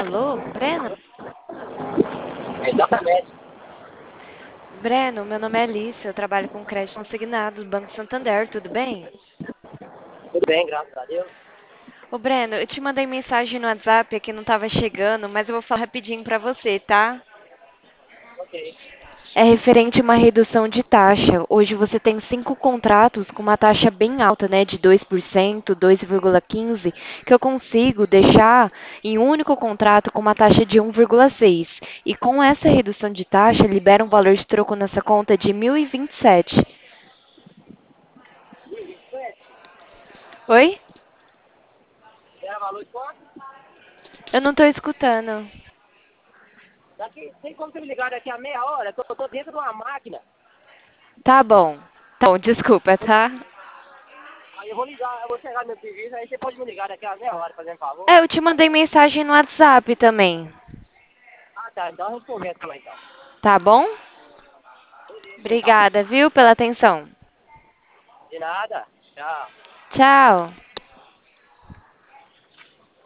Alô, Breno? Exatamente. Breno, meu nome é Alice, eu trabalho com crédito consignado do Banco Santander, tudo bem? Tudo bem, graças a Deus. Ô Breno, eu te mandei mensagem no WhatsApp aqui, não estava chegando, mas eu vou falar rapidinho para você, tá? Ok. É referente a uma redução de taxa. Hoje você tem 5 contratos com uma taxa bem alta, né, de 2%, 2,15, que eu consigo deixar em um único contrato com uma taxa de 1,6. E com essa redução de taxa, libera um valor de troco nessa conta de 1.027. Oi? Era valor de quanto? Eu não estou escutando. Daqui, tem como você me ligar daqui a meia hora? Que eu tô dentro de uma máquina. Tá bom. Tá bom, desculpa, tá? Aí eu vou ligar, eu vou chegar no meu serviço, aí você pode me ligar daqui a meia hora, fazendo favor. É, eu te mandei mensagem no WhatsApp também. Ah, tá. Então a gente conversa lá então. Tá bom? Beleza, então. Obrigada, viu, pela atenção. De nada. Tchau. Tchau.